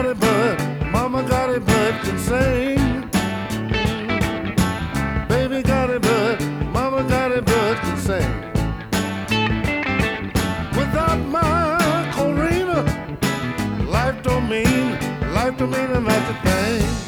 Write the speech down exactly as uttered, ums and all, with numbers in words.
got it, but mama got it, but can sing. Baby got it, but mama got it, but can sing. Without my Corina, life don't mean, life don't mean a magic thing.